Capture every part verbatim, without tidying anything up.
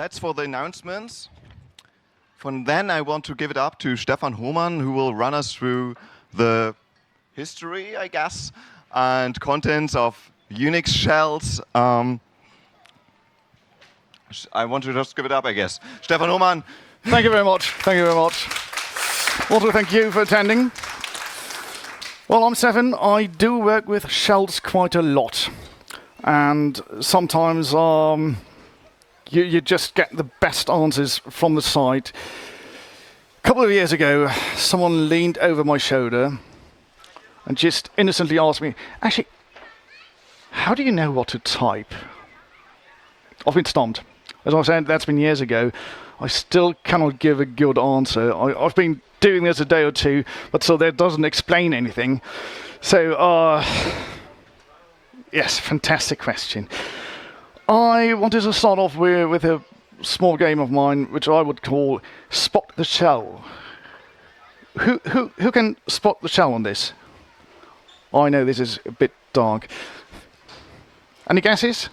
that's for the announcements. From then, I want to give it up to Stefan Hohmann, who will run us through the history, I guess, and contents of Unix shells. Um, I want to just give it up, I guess. Stefan Hohmann. Thank you very much. Thank you very much. Also, thank you for attending. Well, I'm Stefan. I do work with shells quite a lot. And sometimes um, you, you just get the best answers from the site. A couple of years ago, someone leaned over my shoulder and just innocently asked me, actually, how do you know what to type? I've been stumped. As I said, that's been years ago. I still cannot give a good answer. I, I've been doing this a day or two, but so that doesn't explain anything. So, uh, yes, fantastic question. I wanted to start off with, with a small game of mine, which I would call Spot the Shell. Who, who, who can spot the shell on this? I know this is a bit dark. Any guesses?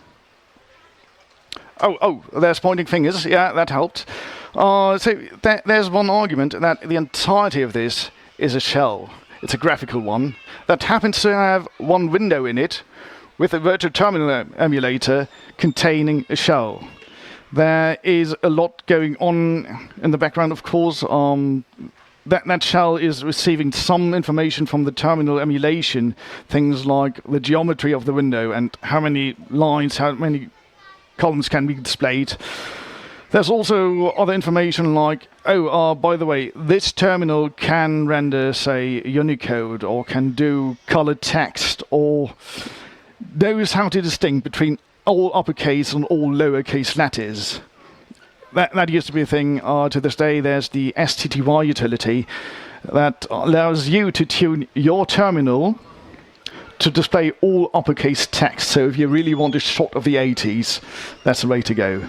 Oh, oh, there's pointing fingers. Yeah, that helped. Uh, so th there's one argument that the entirety of this is a shell. It's a graphical one that happens to have one window in it with a virtual terminal emulator containing a shell. There is a lot going on in the background, of course. Um, that, that shell is receiving some information from the terminal emulation, things like the geometry of the window and how many lines, how many columns can be displayed. There's also other information like, oh, uh, by the way, this terminal can render, say, Unicode, or can do colored text, or knows how to distinguish between all uppercase and all lowercase letters. That, that used to be a thing. Uh, to this day, there's the S T T Y utility that allows you to tune your terminal to display all uppercase text. So if you really want a shot of the eighties, that's the way to go.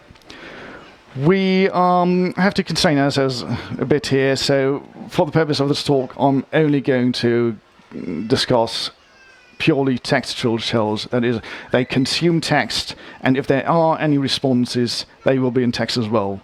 We um, have to constrain ourselves a bit here. So for the purpose of this talk, I'm only going to discuss purely textual shells. That is, they consume text, and if there are any responses, they will be in text as well.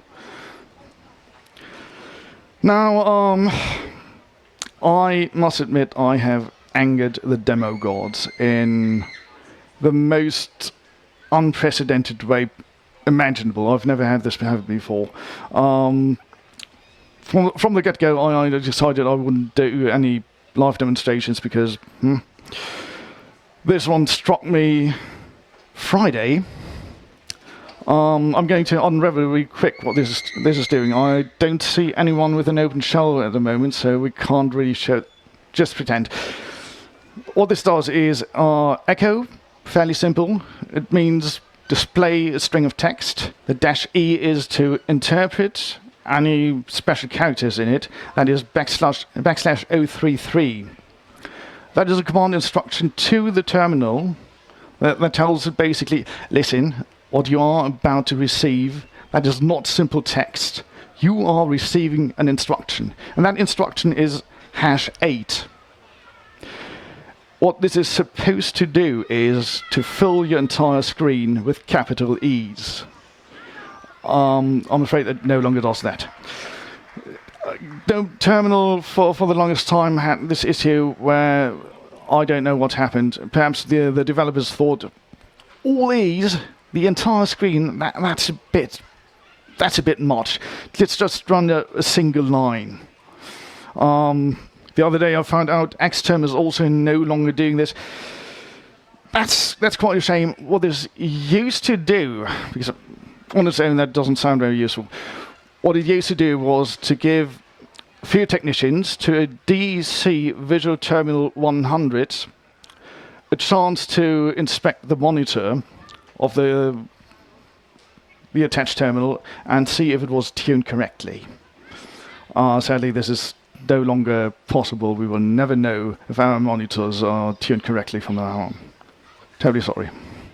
Now, um, I must admit I have angered the demo gods in the most unprecedented way imaginable. I've never had this happen before. Um, from, from the get-go, I, I decided I wouldn't do any live demonstrations because hmm, this one struck me Friday. Um, I'm going to unravel really quick what this is, this is doing. I don't see anyone with an open shell at the moment, so we can't really show. Just pretend. What this does is uh, echo, fairly simple. It means display a string of text. The dash E is to interpret any special characters in it. That is backslash backslash zero three three. That is a command instruction to the terminal that, that tells it basically, listen, what you are about to receive, that is not simple text. You are receiving an instruction, and that instruction is hash eight. What this is supposed to do is to fill your entire screen with capital E's. Um, I'm afraid that no longer does that. The terminal for, for the longest time had this issue where I don't know what happened. Perhaps the, the developers thought, all these, the entire screen, that, that's a bit that's a bit much. Let's just run a, a single line. Um, The other day I found out Xterm is also no longer doing this. That's that's quite a shame. What this used to do, because on its own that doesn't sound very useful. What it used to do was to give a few technicians to a D C Visual Terminal one hundred a chance to inspect the monitor of the the attached terminal and see if it was tuned correctly. Uh, sadly, this is no longer possible. We will never know if our monitors are tuned correctly from now on. Terribly sorry.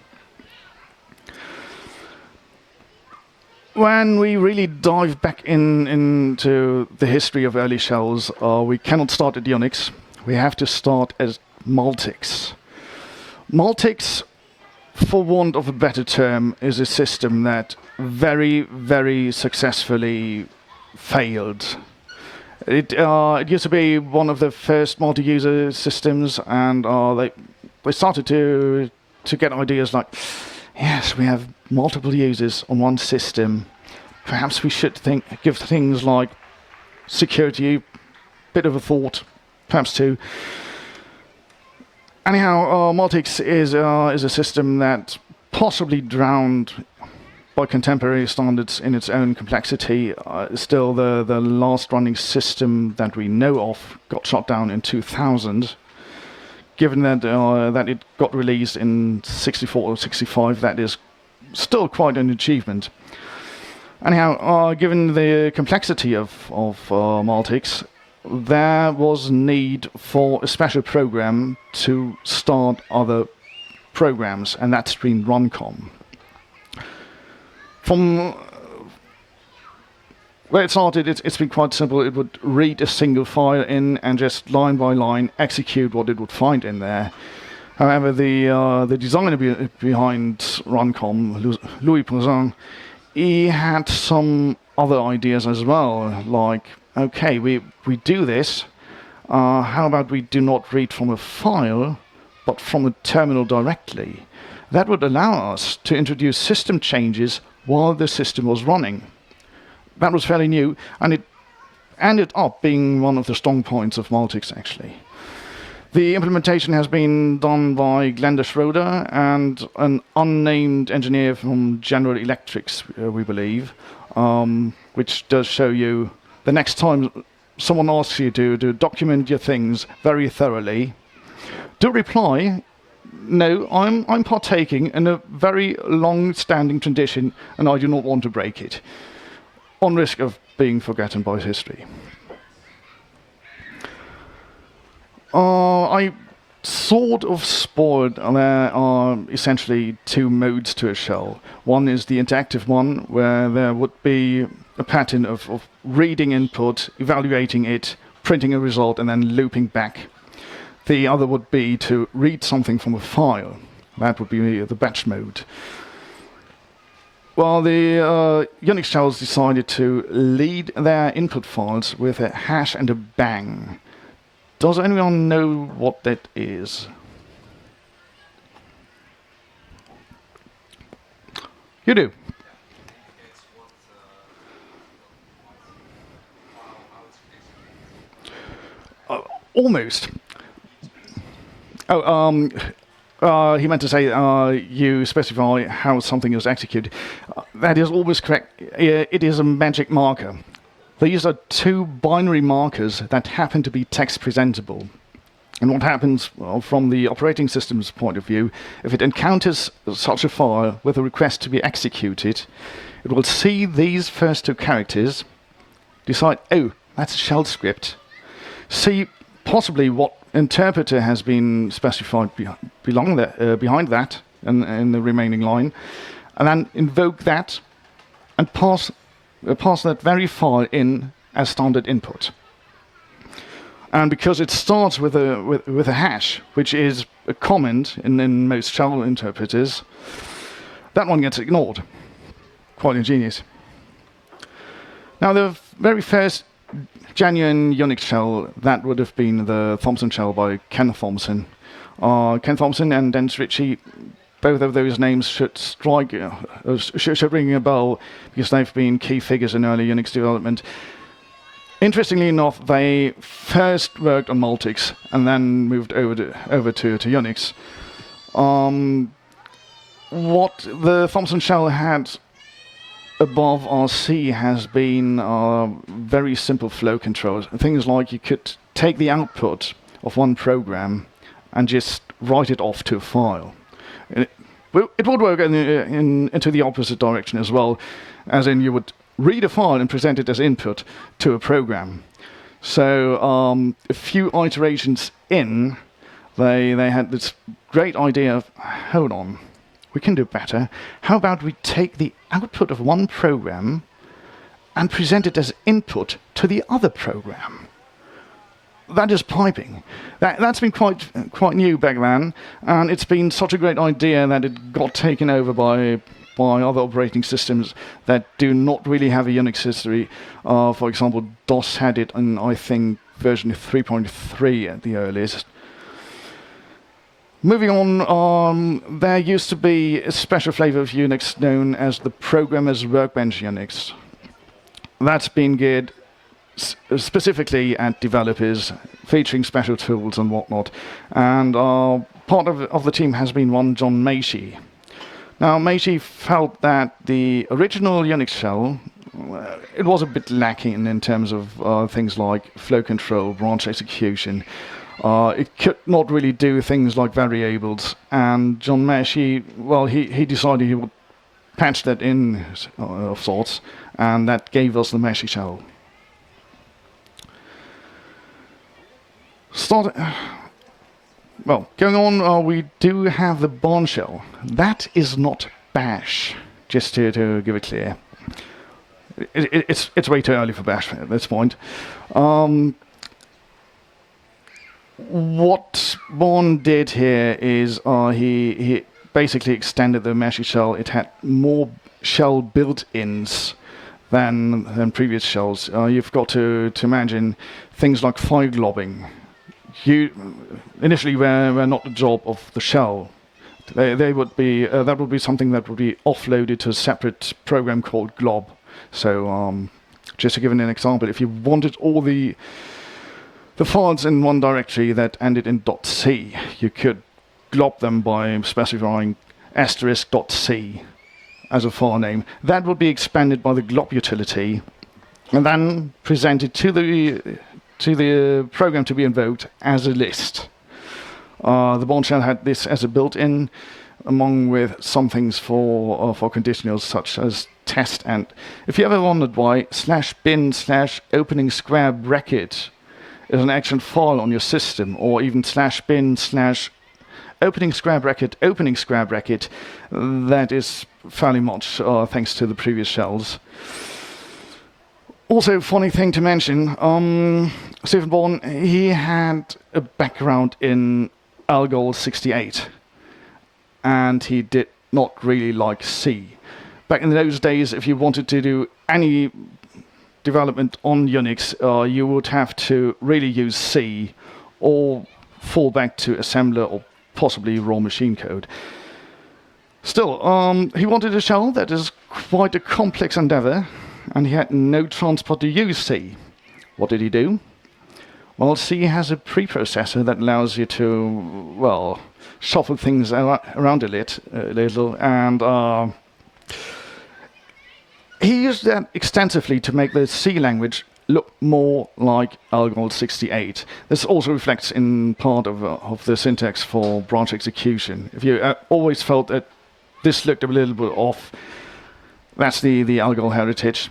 When we really dive back in into the history of early shells, uh, we cannot start at Unix. We have to start at Multics. Multics for want of a better term, is a system that very, very successfully failed. It, uh, it used to be one of the first multi-user systems, and uh, they they started to to get ideas like, yes, we have multiple users on one system. Perhaps we should think give things like security a bit of a thought, perhaps too. Anyhow, uh, Multics is uh, is a system that possibly drowned by contemporary standards in its own complexity. Uh, still, the the last running system that we know of got shut down in two thousand. Given that uh, that it got released in sixty-four or sixty-five, that is still quite an achievement. Anyhow, uh, given the complexity of, of uh, Multics, there was need for a special program to start other programs, and that's been Runcom. From where it started, it's, it's been quite simple. It would read a single file in and just line by line execute what it would find in there. However, the uh, the designer be behind Runcom, Louis Pouzin, he had some other ideas as well, like, okay, we, we do this, uh, how about we do not read from a file, but from a terminal directly? That would allow us to introduce system changes while the system was running. That was fairly new, and it ended up being one of the strong points of Multics, actually. The implementation has been done by Glenda Schroeder and an unnamed engineer from General Electric, uh, we believe, um, which does show you the next time someone asks you to, to document your things very thoroughly, do reply, no, I'm, I'm partaking in a very long-standing tradition and I do not want to break it, on risk of being forgotten by history. Uh, I sort of spoiled there are essentially two modes to a shell. One is the interactive one, where there would be a pattern of, of reading input, evaluating it, printing a result, and then looping back. The other would be to read something from a file. That would be the batch mode. Well, the uh, Unix shells decided to lead their input files with a hash and a bang. Does anyone know what that is? You do? Uh, almost. Oh, um, uh, he meant to say uh, you specify how something is executed. Uh, that is always correct. Uh, it is a magic marker. These are two binary markers that happen to be text presentable. And what happens, well, from the operating system's point of view, if it encounters such a file with a request to be executed, it will see these first two characters, decide, oh, that's a shell script, see possibly what interpreter has been specified be belong there, uh, behind that in, in the remaining line, and then invoke that and pass Uh, pass that very file in as standard input. And because it starts with a with, with a hash, which is a comment in, in most shell interpreters, that one gets ignored. Quite ingenious. Now, the very first genuine Unix shell, that would have been the Thompson shell by Ken Thompson. Uh, Ken Thompson and Dennis Ritchie, both of those names should strike, uh, should, should ring a bell, because they've been key figures in early Unix development. Interestingly enough, they first worked on Multics and then moved over to, over to, to Unix. Um, what the Thompson shell had above R C has been uh, very simple flow controls. Things like you could take the output of one program and just write it off to a file. It, it would work in, in, into the opposite direction as well, as in you would read a file and present it as input to a program. So um, a few iterations in, they, they had this great idea of, hold on, we can do better. How about we take the output of one program and present it as input to the other program? that is piping. That, that's been quite quite new back then, and it's been such a great idea that it got taken over by by other operating systems that do not really have a Unix history. Uh, for example, DOS had it in, I think, version three point three at the earliest. Moving on, um, there used to be a special flavor of Unix known as the Programmer's Workbench Unix. That's been geared s specifically at developers, featuring special tools and whatnot. And uh, part of, of the team has been one John Macy. Now, Macy felt that the original Unix shell, uh, it was a bit lacking in terms of uh, things like flow control, branch execution. Uh, it could not really do things like variables, and John Macy, well, he, he decided he would patch that in uh, of sorts, and that gave us the Macy shell. Start, well, going on, uh, we do have the Bourne shell. That is not Bash, just to, to give it clear. It, it, it's, it's way too early for Bash at this point. Um, What Bourne did here is uh, he, he basically extended the Macy shell. It had more shell built-ins than, than previous shells. Uh, you've got to, to imagine things like file globbing. You, initially were, were not the job of the shell. They, they would be, uh, that would be something that would be offloaded to a separate program called glob. So um, just to give an example, if you wanted all the The files in one directory that ended in .c, you could glob them by specifying asterisk.c as a file name. That would be expanded by the glob utility and then presented to the to the program to be invoked as a list. Uh, the Bourne shell had this as a built-in, among with some things for uh, for conditionals such as test. And if you ever wondered why slash bin slash opening square bracket is an actual file on your system, or even slash bin slash opening square bracket opening square bracket, that is fairly much uh, thanks to the previous shells. Also, funny thing to mention, um, Stephen Bourne, he had a background in Algol sixty-eight, and he did not really like C. Back in those days, if you wanted to do any development on Unix, uh, you would have to really use C or fall back to assembler or possibly raw machine code. Still, um, he wanted a shell that is quite a complex endeavor, and he had no transport to use C. What did he do? Well, C has a preprocessor that allows you to, well, shuffle things ar around a, lit, a little, and uh, he used that extensively to make the C language look more like Algol sixty-eight. This also reflects in part of, uh, of the syntax for branch execution. If you uh, always felt that this looked a little bit off, that's the, the Algol heritage.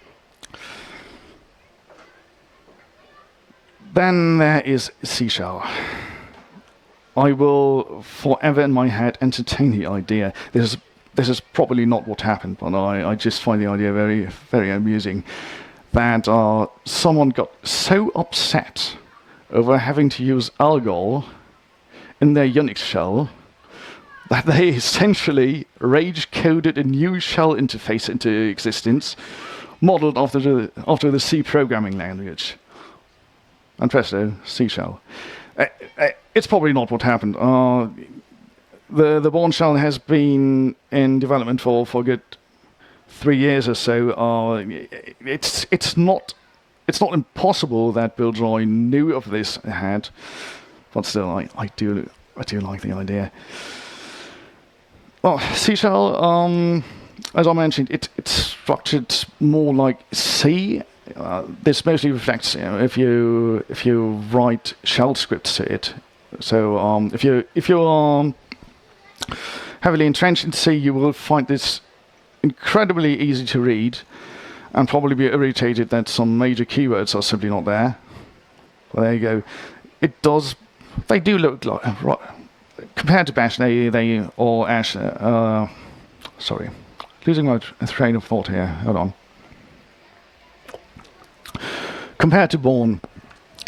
Then there is C shell. I will forever in my head entertain the idea. This is This is probably not what happened, but I, I just find the idea very, very amusing, that uh, someone got so upset over having to use Algol in their Unix shell that they essentially rage-coded a new shell interface into existence, modeled after the, after the C programming language. And presto, C shell. Uh, uh, it's probably not what happened. Uh, The the Bourne shell has been in development for, for a good three years or so. Uh, it's it's not it's not impossible that Bill Joy knew of this ahead, but still, I, I do I do like the idea. Well, C shell, um, as I mentioned, it it's structured more like C. Uh, this mostly reflects, you know, if you if you write shell scripts to it. So um, if you if you um, heavily entrenched in C, you will find this incredibly easy to read and probably be irritated that some major keywords are simply not there. Well, there you go. It does, they do look like, right, compared to Bash, they, they or Ash, uh, sorry, losing my train of thought here, hold on. Compared to Bourne,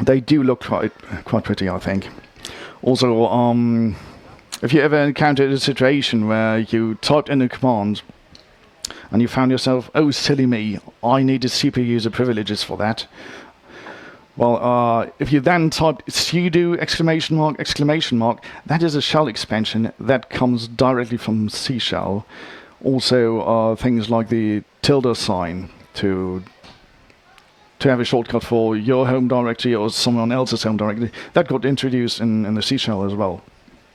they do look quite quite pretty, I think. Also, um, if you ever encountered a situation where you typed in a command and you found yourself, oh silly me, I needed C P U user privileges for that. Well, uh, if you then typed sudo exclamation mark exclamation mark, that is a shell expansion that comes directly from C shell. Also, uh, things like the tilde sign to to have a shortcut for your home directory or someone else's home directory, that got introduced in, in the C shell as well.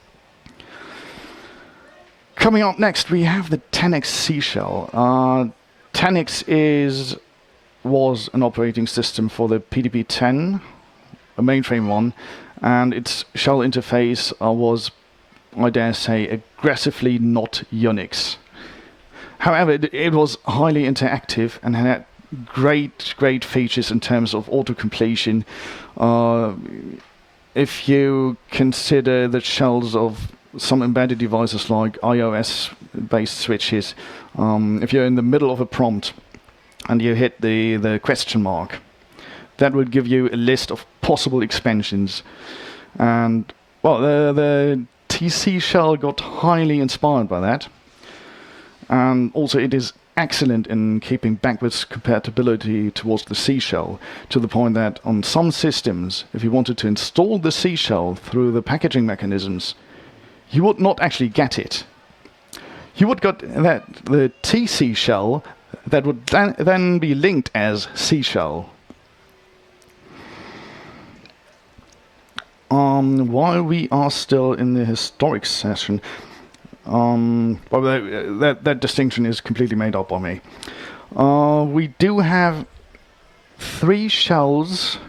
Coming up next, we have the ten X C shell. Uh, ten X is was an operating system for the P D P ten, a mainframe one, and its shell interface uh, was, I dare say, aggressively not Unix. However, it, it was highly interactive and had great, great features in terms of auto-completion. Uh, if you consider the shells of some embedded devices like iOS-based switches, um, if you're in the middle of a prompt and you hit the, the question mark, that would give you a list of possible expansions. And, well, the, the T C shell got highly inspired by that. And also it is excellent in keeping backwards compatibility towards the C shell, to the point that on some systems, if you wanted to install the C shell through the packaging mechanisms, you would not actually get it. You would get that the T C shell that would then, then be linked as C shell. Um, while we are still in the historic session, um, well, that, that, that distinction is completely made up by me. Uh, we do have three shells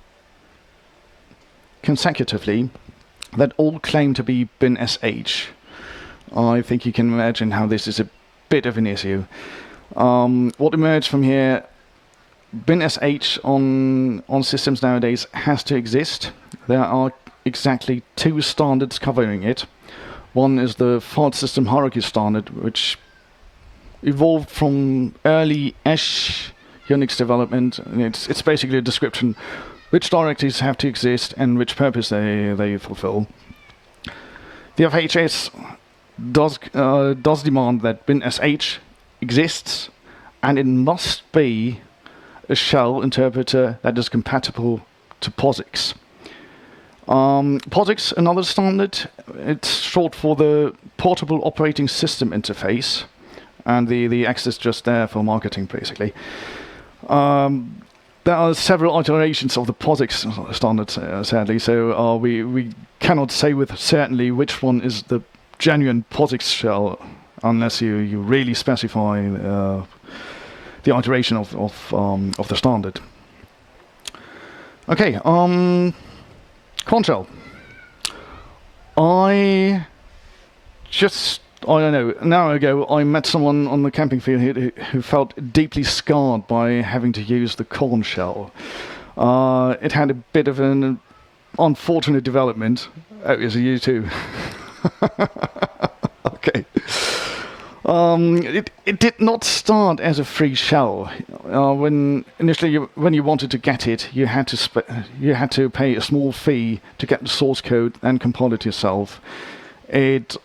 consecutively that all claim to be bin S H. I think you can imagine how this is a bit of an issue. Um, what emerged from here, bin S H on, on systems nowadays has to exist. There are exactly two standards covering it. One is the file system hierarchy standard, which evolved from early E S H Unix development. And it's, it's basically a description which directories have to exist and which purpose they, they fulfill. The F H S does, uh, does demand that bin S H exists, and it must be a shell interpreter that is compatible to POSIX. Um, POSIX, another standard, it's short for the Portable Operating System Interface, and the, the X is just there for marketing, basically. Um, there are several iterations of the POSIX standard, uh, sadly, so uh, we, we cannot say with certainty which one is the genuine POSIX shell, unless you, you really specify uh, the iteration of, of, um, of the standard. Okay, um... Corn shell. I just, I don't know, an hour ago I met someone on the camping field who, who felt deeply scarred by having to use the corn shell. Uh, it had a bit of an unfortunate development. Oh, is it you too? Okay. Um, it, it did not start as a free shell. Uh, when initially, you, when you wanted to get it, you had to sp you had to pay a small fee to get the source code and compile it yourself. It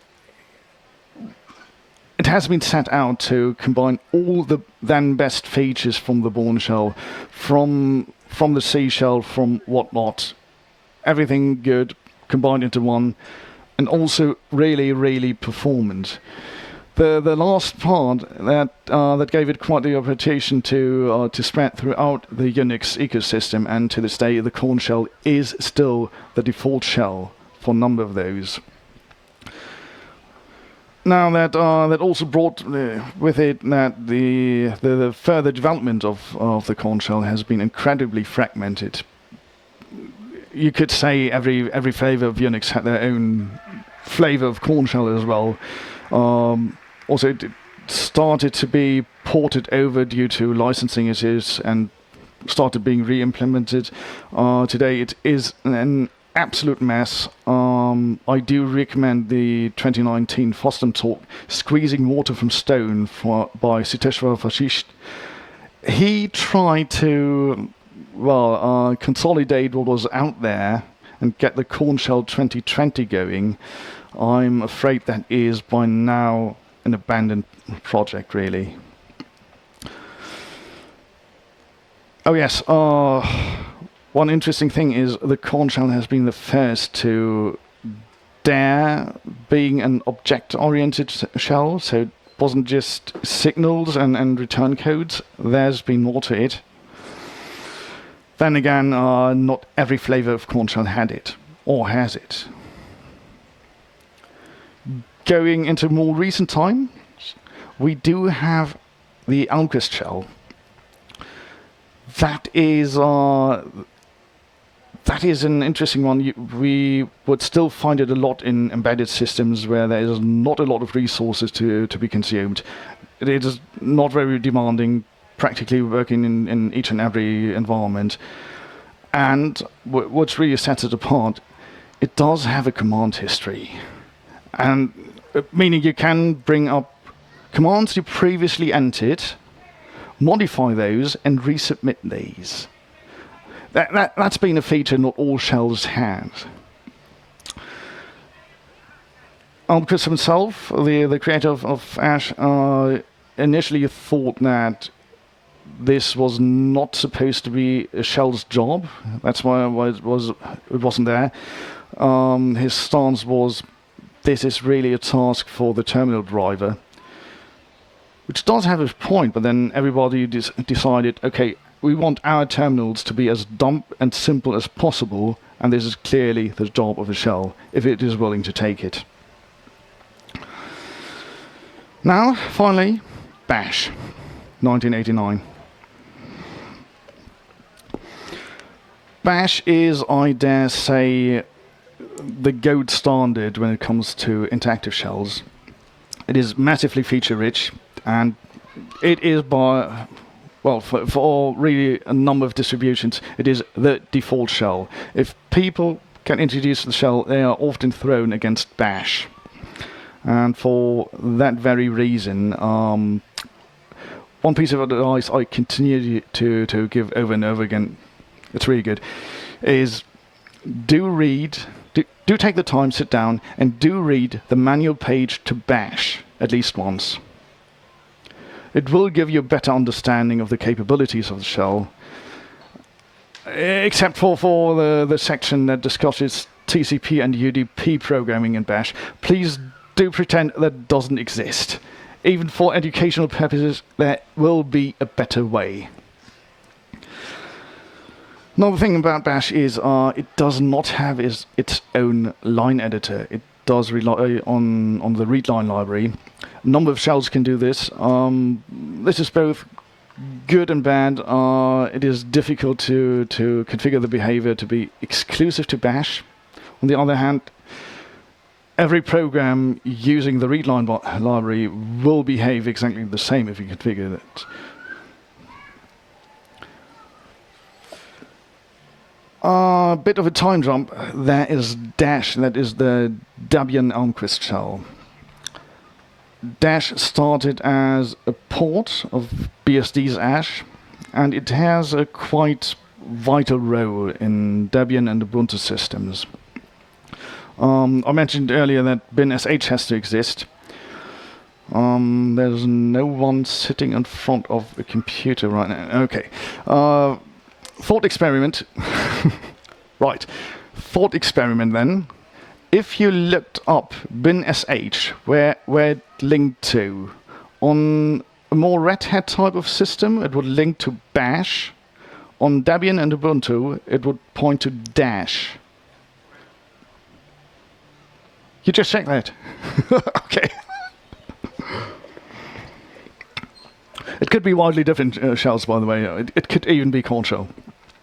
it has been set out to combine all the then best features from the Bourne shell, from from the C shell, from whatnot, everything good combined into one, and also really, really performant. The the last part that uh, that gave it quite the reputation to uh, to spread throughout the Unix ecosystem, and to this day the corn shell is still the default shell for a number of those. Now that uh, that also brought uh, with it that the, the the further development of of the corn shell has been incredibly fragmented. You could say every every flavor of Unix had their own flavor of corn shell as well. Um, also, it started to be ported over due to licensing issues and started being re-implemented. Uh, today it is an absolute mess. Um, I do recommend the twenty nineteen FOSDEM talk, Squeezing Water from Stone, for, by Suteshwar Vashisht. He tried to well, uh, consolidate what was out there and get the Corn Shell twenty twenty going, I'm afraid that is by now an abandoned project, really. Oh yes, uh, one interesting thing is the Corn Shell has been the first to dare being an object-oriented shell, so it wasn't just signals and, and return codes. There's been more to it. Then again, uh, not every flavor of Corn Shell had it, or has it. Going into more recent times, we do have the Almquist shell. That is uh, that is an interesting one. You, we would still find it a lot in embedded systems where there is not a lot of resources to to be consumed. It is not very demanding, practically working in, in each and every environment. And w what really sets it apart, it does have a command history. And uh, meaning you can bring up commands you previously entered, modify those, and resubmit these. That, that, that's been a feature not all shells have. Almquist himself, the, the creator of, of Ash, uh, initially thought that this was not supposed to be a shell's job. That's why, why it, was, it wasn't there. Um, his stance was, this is really a task for the terminal driver. Which does have a point, but then everybody des decided, okay, we want our terminals to be as dumb and simple as possible, and this is clearly the job of a shell, if it is willing to take it. Now, finally, Bash, nineteen eighty-nine. Bash is, I dare say, the gold standard when it comes to interactive shells. It is massively feature-rich, and it is by, well, for, for really a number of distributions, it is the default shell. If people can introduce the shell, they are often thrown against Bash. And for that very reason, um, one piece of advice I continue to, to give over and over again, it's really good, is do read, do, do take the time, sit down, and do read the manual page to Bash at least once. It will give you a better understanding of the capabilities of the shell, except for, for the, the section that discusses T C P and U D P programming in Bash. Please do pretend that doesn't exist. Even for educational purposes, there will be a better way. Another thing about Bash is uh, it does not have is its own line editor. It does rely on, on the readline library. A number of shells can do this. Um, this is both good and bad. Uh, it is difficult to, to configure the behavior to be exclusive to Bash. On the other hand, every program using the readline library will behave exactly the same if you configure it. A uh, bit of a time jump. There is Dash, that is the Debian Almquist shell. Dash started as a port of B S D's Ash, and it has a quite vital role in Debian and Ubuntu systems. Um, I mentioned earlier that bin S H has to exist. Um, there's no one sitting in front of a computer right now. Okay. Uh, thought experiment. Right. Thought experiment then. If you looked up bin S H, where, where it linked to, on a more Red Hat type of system, it would link to Bash. On Debian and Ubuntu, it would point to Dash. You just check that. Okay. It could be widely different uh, shells, by the way. It, it could even be Corn Shell.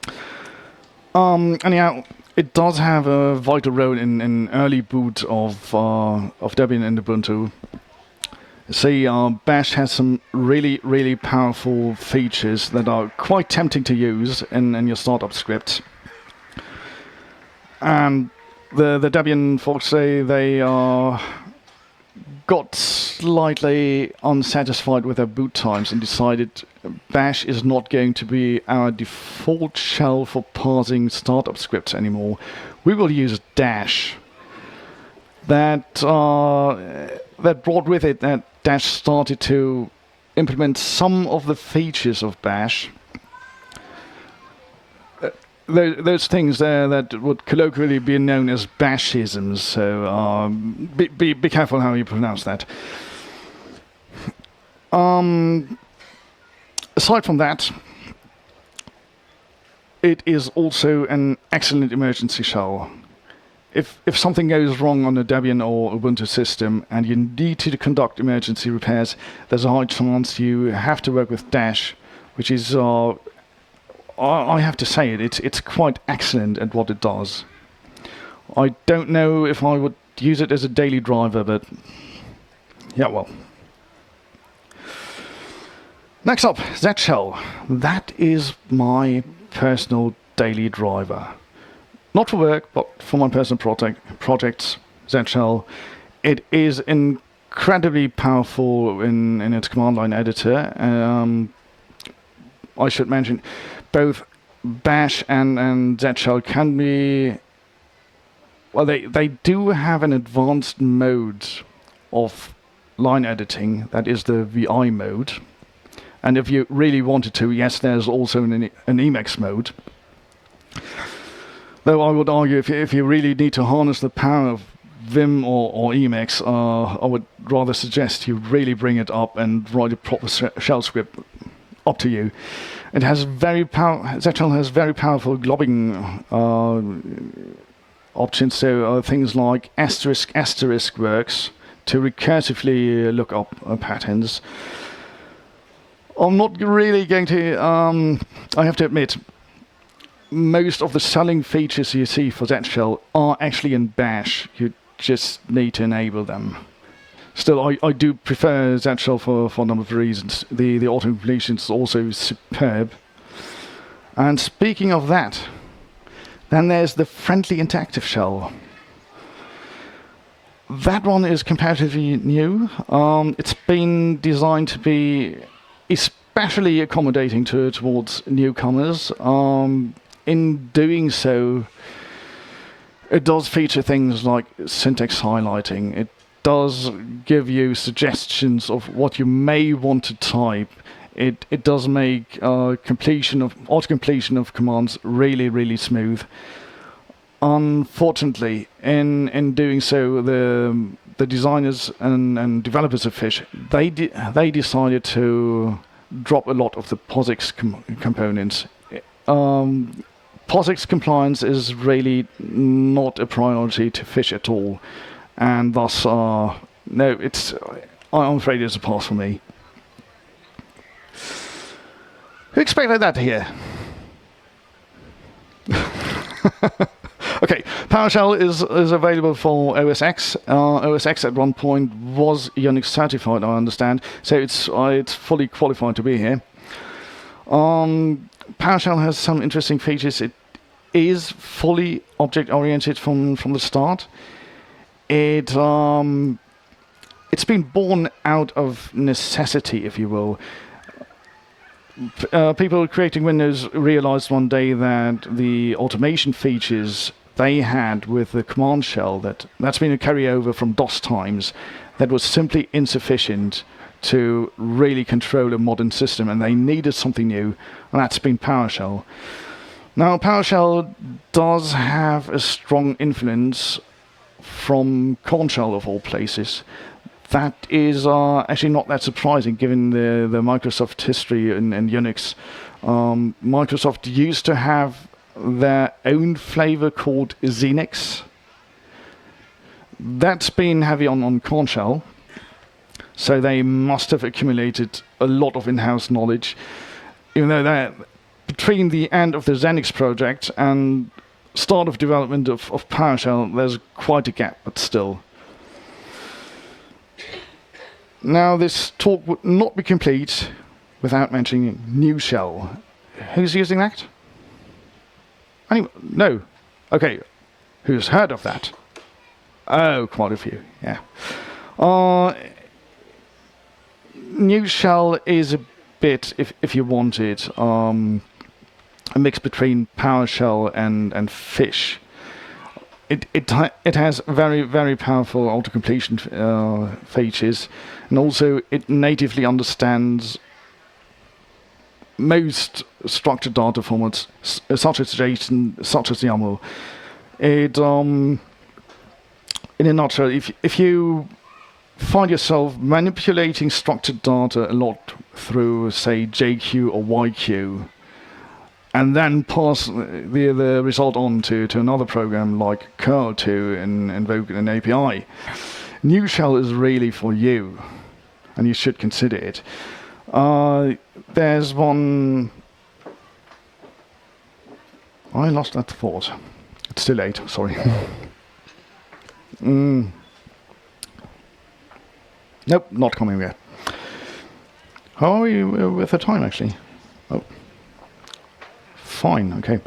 Um, anyhow, it does have a vital role in, in early boot of uh, of Debian and Ubuntu. See, uh, Bash has some really, really powerful features that are quite tempting to use in, in your startup scripts. And the the Debian folks say they uh, got slightly unsatisfied with our boot times and decided Bash is not going to be our default shell for parsing startup scripts anymore. We will use Dash. That uh, that brought with it that Dash started to implement some of the features of Bash. Uh, those, those things there that would colloquially be known as Bashisms. So um, be, be be careful how you pronounce that. Um, aside from that, it is also an excellent emergency shell. If if something goes wrong on a Debian or Ubuntu system and you need to conduct emergency repairs, there's a high chance you have to work with Dash, which is, uh, I, I have to say it, it's, it's quite excellent at what it does. I don't know if I would use it as a daily driver, but yeah, well. Next up, Z-Shell. That is my personal daily driver. Not for work, but for my personal project, projects, Z-Shell. It is incredibly powerful in, in its command line editor. Um, I should mention, both Bash and, and Z-Shell can be... Well, they, they do have an advanced mode of line editing, that is the V I mode. And if you really wanted to, yes, there's also an, an Emacs mode. Though I would argue if you, if you really need to harness the power of Vim or, or Emacs, uh, I would rather suggest you really bring it up and write a proper shell script. Up to you. It has very power. Z-Shell has very powerful globbing uh, options. So uh, things like asterisk asterisk works to recursively look up uh, patterns. I'm not really going to. Um, I have to admit. Most of the selling features you see for Z-Shell are actually in Bash. You just need to enable them. Still, I, I do prefer Z-Shell for, for a number of reasons. The, the auto-completion is also superb. And speaking of that, then there's the friendly interactive shell. That one is comparatively new. Um, it's been designed to be especially accommodating to, towards newcomers. Um, In doing so, it does feature things like syntax highlighting. It does give you suggestions of what you may want to type. It it does make uh, completion of auto-completion of commands really really smooth. Unfortunately, in in doing so, the the designers and, and developers of Fish they de they decided to drop a lot of the POSIX com components. Um, POSIX compliance is really not a priority to Fish at all, and thus, uh, no, it's. I'm afraid it's a pass for me. Who expected that to hear? Okay, PowerShell is is available for O S X. Uh, O S X at one point was Unix certified, I understand, so it's uh, it's fully qualified to be here. Um. PowerShell has some interesting features. It is fully object-oriented from, from the start. It um, it's been born out of necessity, if you will. Uh, people creating Windows realized one day that the automation features they had with the command shell, that that's been a carryover from DOS times, that was simply insufficient to really control a modern system, and they needed something new, and that's been PowerShell. Now, PowerShell does have a strong influence from Corn Shell, of all places. That is uh, actually not that surprising, given the, the Microsoft history in, in Unix. Um, Microsoft used to have their own flavor called Xenix. That's been heavy on, on Corn Shell. So they must have accumulated a lot of in-house knowledge, even though that between the end of the Xenix project and start of development of, of PowerShell, there's quite a gap, but still. Now, this talk would not be complete without mentioning New Shell. Who's using that? Anyone? No. Okay. Who's heard of that? Oh, quite a few. Yeah. Uh, New Shell is a bit, if if you want it, um, a mix between PowerShell and and Fish. It it ha- it has very very powerful auto-completion uh, features, and also it natively understands most structured data formats, s- such as JSON, such as YAML. It um, in a nutshell, if if you find yourself manipulating structured data a lot through, say, J Q or Y Q, and then pass the the result on to, to another program like curl to and invoke an A P I, New Shell is really for you, and you should consider it. Uh, there's one... I lost that thought. It's too late, sorry. mm. Nope, not coming yet. How are you uh, with the time, actually? Oh. Fine, okay.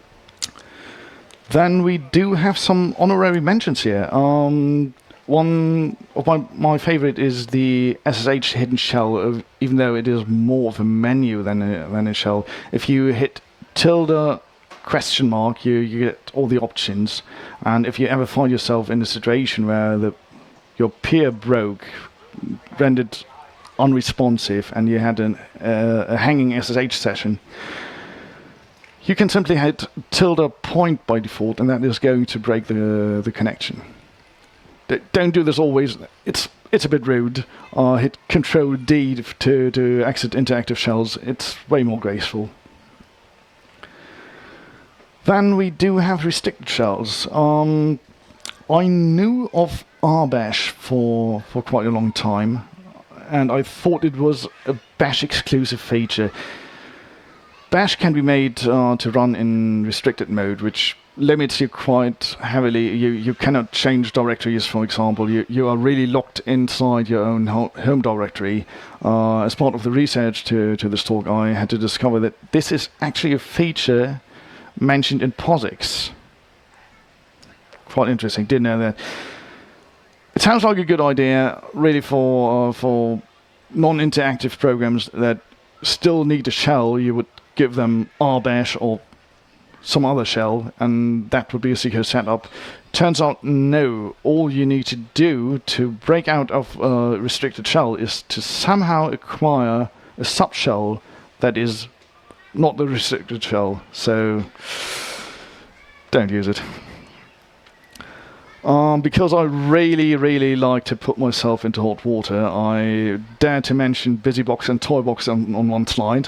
Then we do have some honorary mentions here. Um, one of my, my favorite is the S S H hidden shell, of, even though it is more of a menu than a, than a shell. If you hit tilde question mark, you, you get all the options. And if you ever find yourself in a situation where the your peer broke, rendered unresponsive, and you had an, uh, a hanging S S H session, you can simply hit tilde point by default, and that is going to break the the connection. D- don't do this always. It's it's a bit rude. Uh, hit Control D to to exit interactive shells. It's way more graceful. Then we do have restricted shells. Um, I knew of R bash for for quite a long time, and I thought it was a Bash exclusive feature. Bash can be made uh, to run in restricted mode, which limits you quite heavily. You you cannot change directories, for example. You you are really locked inside your own ho- home directory. Uh, as part of the research to, to this talk, I had to discover that this is actually a feature mentioned in POSIX. Quite interesting, didn't know that. It sounds like a good idea, really, for uh, for non-interactive programs that still need a shell. You would give them R bash or some other shell, and that would be a secure setup. Turns out, no. All you need to do to break out of a restricted shell is to somehow acquire a subshell that is not the restricted shell. So don't use it. Um, because I really, really like to put myself into hot water, I dare to mention BusyBox and Toybox on, on one slide.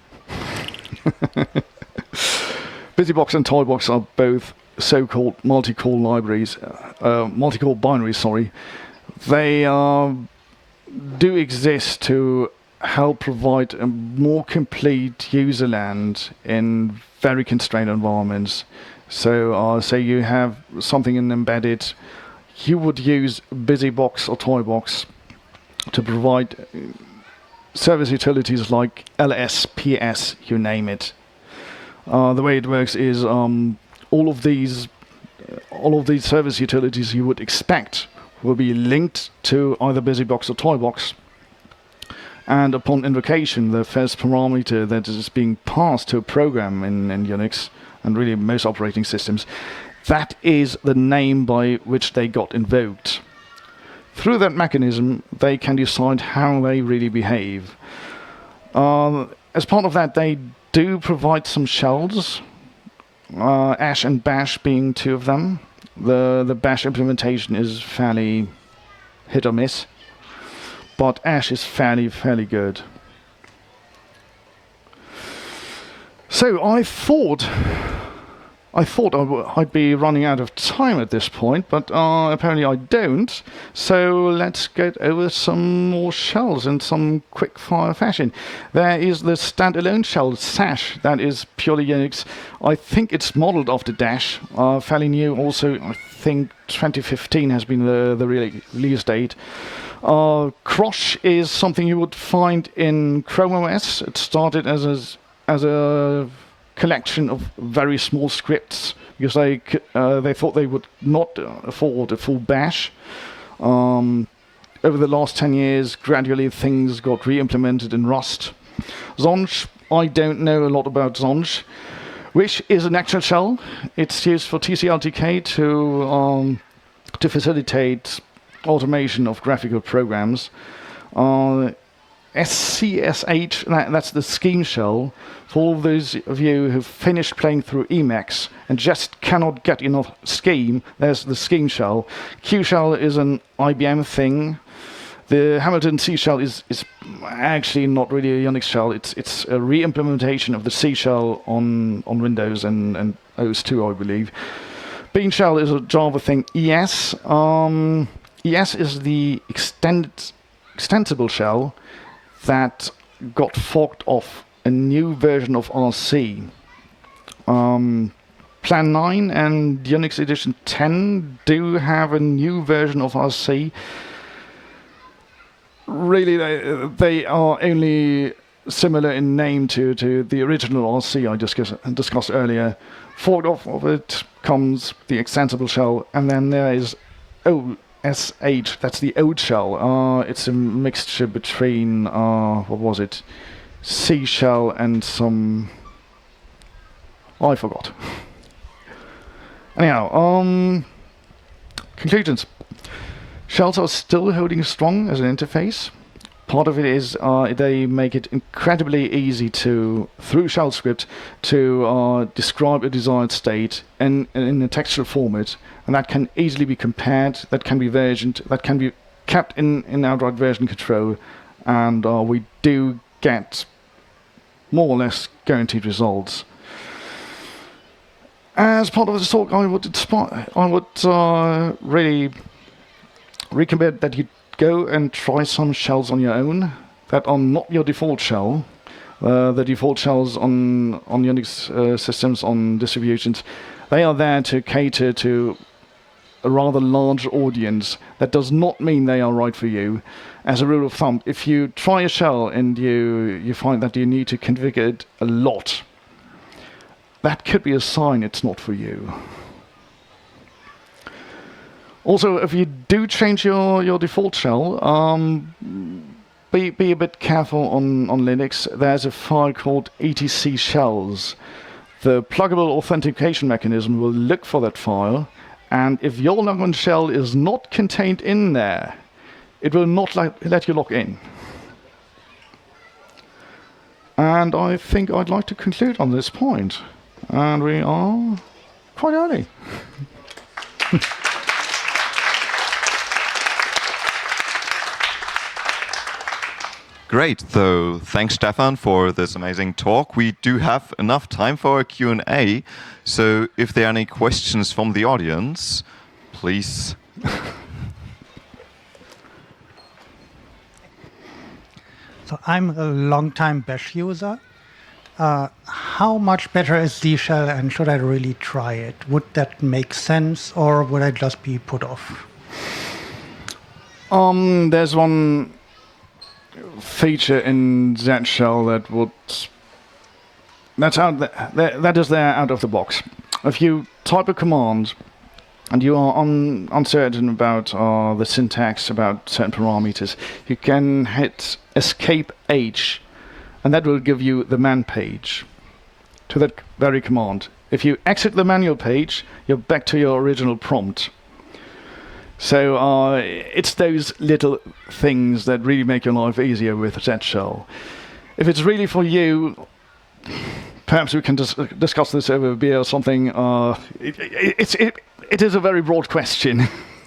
BusyBox and Toybox are both so-called multi-call libraries, uh, multi-call binaries, sorry. They uh, do exist to help provide a more complete user land in very constrained environments. So, uh, say you have something in embedded, you would use BusyBox or Toybox to provide service utilities like L S, P S, you name it. Uh, the way it works is um, all of these, all of these service utilities you would expect will be linked to either BusyBox or Toybox. And upon invocation, the first parameter that is being passed to a program in, in Unix, and really most operating systems, that is the name by which they got invoked. Through that mechanism, they can decide how they really behave. Uh, as part of that, they do provide some shells, uh, Ash and Bash being two of them. The, the Bash implementation is fairly hit or miss, but Ash is fairly, fairly good. So I thought, I thought I w- I'd be running out of time at this point, but uh, apparently I don't. So let's get over some more shells in some quick-fire fashion. There is the standalone shell, Sash, that is purely Unix. I think it's modeled after Dash, uh, fairly new. Also, I think twenty fifteen has been the, the re- release date. Uh, Crosh is something you would find in Chrome O S. It started as a as a collection of very small scripts because they uh, they thought they would not afford a full bash. Um, over the last ten years, gradually things got re-implemented in Rust. Zonj, I don't know a lot about Zonj, which is an actual shell. It's used for T C L T K to um, to facilitate automation of graphical programs. Uh, S C S H, that, that's the Scheme shell. For all those of you who've finished playing through Emacs and just cannot get enough Scheme, there's the Scheme shell. Q shell is an I B M thing. The Hamilton C shell is, is actually not really a Unix shell. It's it's a re-implementation of the C shell on, on Windows and, and O S two, I believe. Bean shell is a Java thing. E S. Um, E S is the extended, extensible shell that got forked off a new version of R C. Um, Plan nine and Unix Edition ten do have a new version of R C. Really, they, they are only similar in name to, to the original R C I discuss, discussed earlier. Forked off of it comes the extensible shell, and then there is O S H, that's the old shell. Uh, it's a mixture between, uh, what was it, C shell and some... Oh, I forgot. Anyhow, um, conclusions. Shells are still holding strong as an interface. Part of it is uh, they make it incredibly easy to, through shell script, to uh, describe a desired state in, in a textual format, and that can easily be compared, that can be versioned, that can be kept in, in outright version control, and uh, we do get more or less guaranteed results. As part of this talk, I would, I would uh, really recommend that you go and try some shells on your own that are not your default shell. Uh, the default shells on, on Unix uh, systems, on distributions, they are there to cater to a rather large audience. That does not mean they are right for you. As a rule of thumb, if you try a shell and you, you find that you need to configure it a lot, that could be a sign it's not for you. Also, if you do change your, your default shell, um, be, be a bit careful on, on Linux. There's a file called E T C shells. The pluggable authentication mechanism will look for that file, and if your logon shell is not contained in there, it will not let, let you log in. And I think I'd like to conclude on this point. And we are quite early. Great, so thanks Stefan for this amazing talk. We do have enough time for a Q and A, so if there are any questions from the audience, please. So I'm a long-time Bash user. Uh, how much better is Z shell, and should I really try it? Would that make sense, or would I just be put off? Um, there's one feature in Z shell that would that's out there, that, that is there out of the box. If you type a command and you are un, uncertain about uh, the syntax, about certain parameters, you can hit escape H, and that will give you the man page to that very command. If you exit the manual page, you're back to your original prompt. So uh, it's those little things that really make your life easier with Z shell. If it's really for you, perhaps we can dis discuss this over beer or something. Uh, it, it, it's, it, it is a very broad question.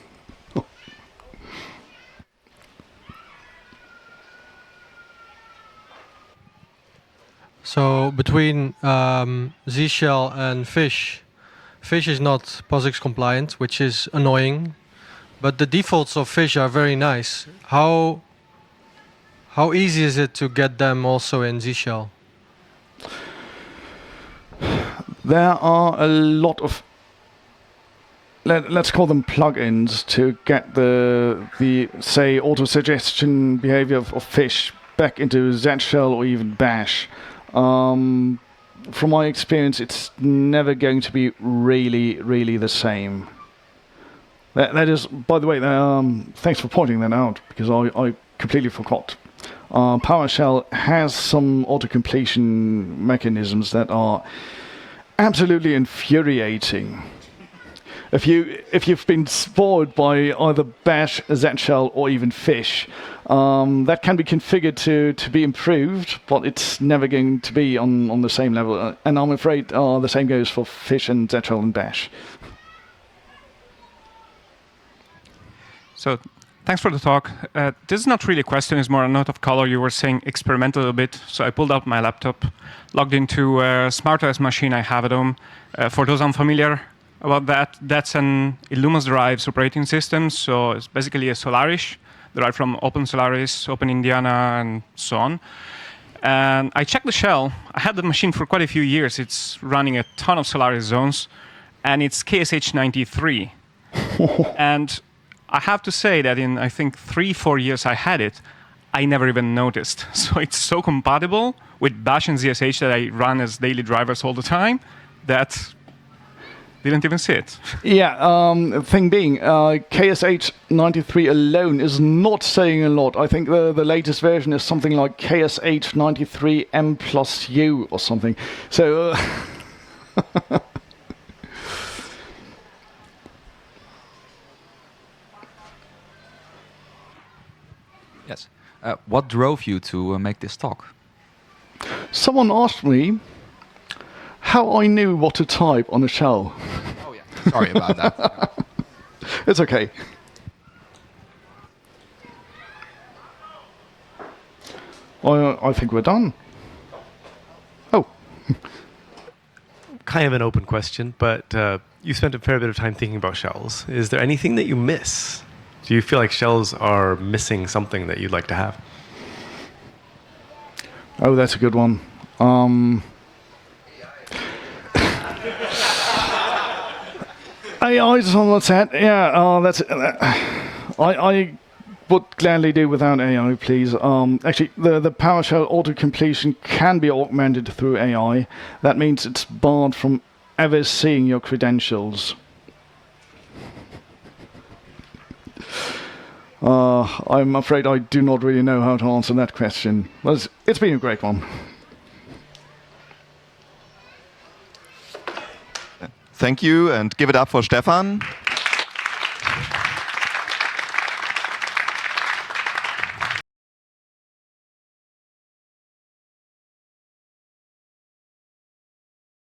So between um, Z shell and Fish, Fish is not POSIX compliant, which is annoying. But the defaults of Fish are very nice. How how easy is it to get them also in Z shell? There are a lot of, let, let's call them plugins, to get the the say auto-suggestion behavior of, of Fish back into Z shell or even Bash. Um, from my experience, it's never going to be really, really the same. That, that is, by the way, um, thanks for pointing that out, because I, I completely forgot. Uh, PowerShell has some auto-completion mechanisms that are absolutely infuriating. If you if you've been spoiled by either Bash, Z shell, or even Fish, um, that can be configured to to be improved, but it's never going to be on on the same level. Uh, and I'm afraid uh, the same goes for Fish and Z shell and Bash. So, thanks for the talk. Uh, this is not really a question, it's more a note of color. You were saying experiment a little bit. So I pulled out my laptop, logged into a SmartOS machine I have at home. Uh, for those unfamiliar about that, that's an Illumos derived operating system. So it's basically a Solaris, derived from Open Solaris, Open Indiana, and so on. And I checked the shell. I had the machine for quite a few years. It's running a ton of Solaris zones, and it's K S H ninety-three. And I have to say that in, I think, three, four years I had it, I never even noticed. So it's so compatible with Bash and Z S H that I run as daily drivers all the time that didn't even see it. Yeah, um, thing being, uh, K S H ninety-three alone is not saying a lot. I think the, the latest version is something like K S H ninety-three M plus U or something. So... Uh Yes. Uh, what drove you to uh, make this talk? Someone asked me how I knew what to type on a shell. Oh yeah. Sorry about that. It's okay. I, I think we're done. Oh. Kind of an open question, but uh, you spent a fair bit of time thinking about shells. Is there anything that you miss? Do you feel like shells are missing something that you'd like to have? Oh, that's a good one. Um, A I is on the set. Yeah, uh, that's. Uh, I, I would gladly do without A I, please. Um, actually, the the PowerShell auto-completion can be augmented through A I. That means it's barred from ever seeing your credentials. Uh, I'm afraid I do not really know how to answer that question. Well, it's, it's been a great one. Thank you, and give it up for Stefan.